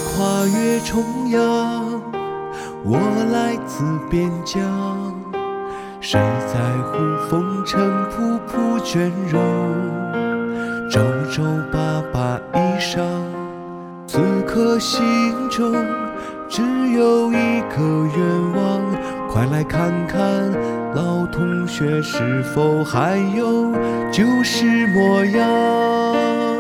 跨越重洋，我来自边疆。谁在乎风尘仆仆卷绒？皱皱巴巴衣裳，此刻心中只有一个愿望，快来看看老同学是否还有旧时模样。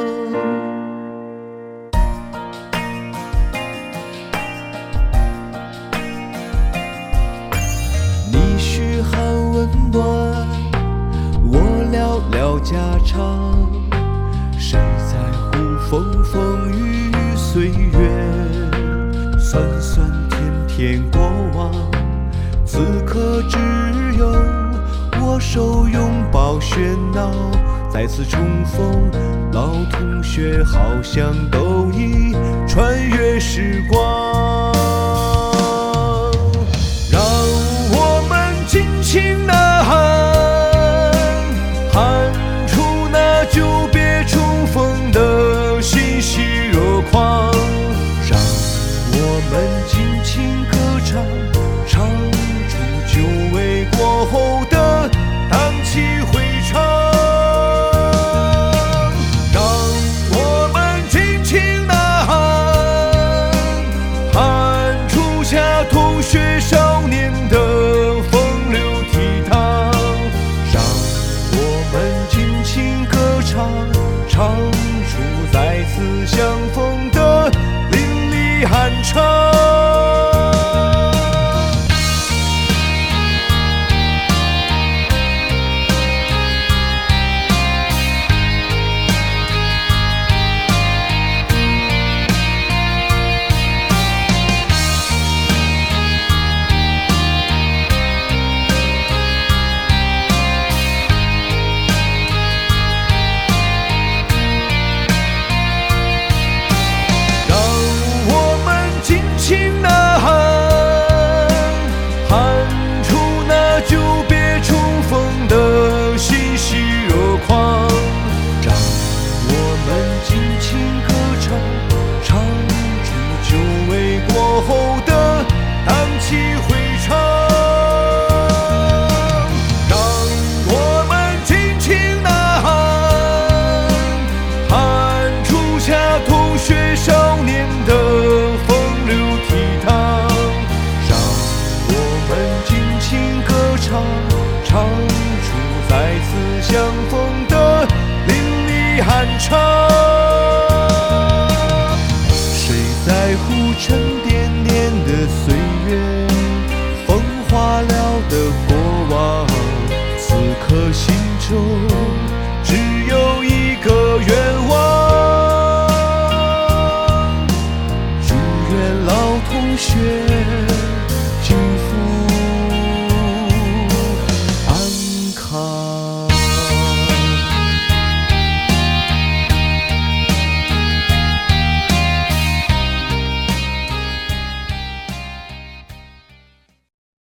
你嘘寒问暖，我聊聊家常，谁在乎风风雨雨岁月，酸酸甜甜过往，此刻只有握手拥抱喧闹，再次重逢老同学，好像都已穿越时光。让我们尽情呐喊，喊出那久别重逢的欣喜若狂。让我们尽情歌唱，唱出久违过后的荡气回肠。让我们尽情呐喊，喊出下同学少年的风流倜傥。让我们尽情歌唱，唱出再次相逢的淋漓酣畅。尽呐喊，喊出那久别重逢的欣喜若狂。让我们尽情歌唱，唱出久违过后的荡气回肠。让我们尽情呐喊，喊出下同学少年的风流倜傥。让我们尽情歌唱，唱出再次相逢的淋漓酣畅。谁在乎沉甸甸的岁月，风化了的过往？